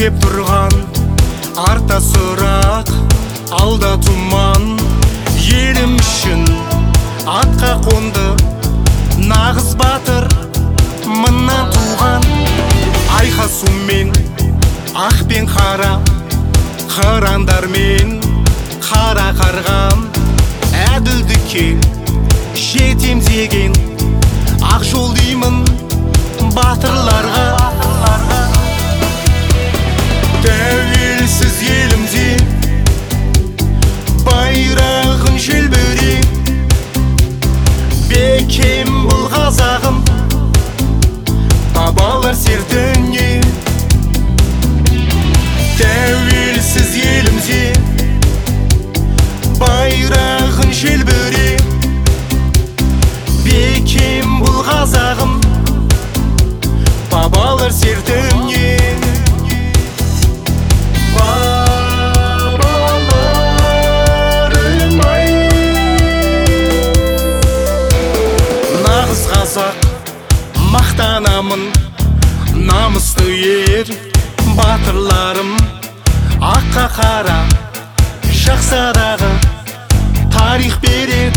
күзеп тұрған, арта сұрақ, алда тұман. Елім үшін атқа қонды нағыз батыр, мына туған. Айқасумен ақ пен қара, қырандармен қара қарғам. Әділдікке жетем деген ақ жол деймін батырларға. Тәуелсіз елімде байрағын желбіре, бекем бұл қазағым бабалар сертіне. Тәуелсіз елімде байрағын желбіре, бекем бұл қазағым бабалар сертіне. Нағыз қазақ мақтанамын, намысты ер батырларым. Аққа қара жақсадағы тарих берер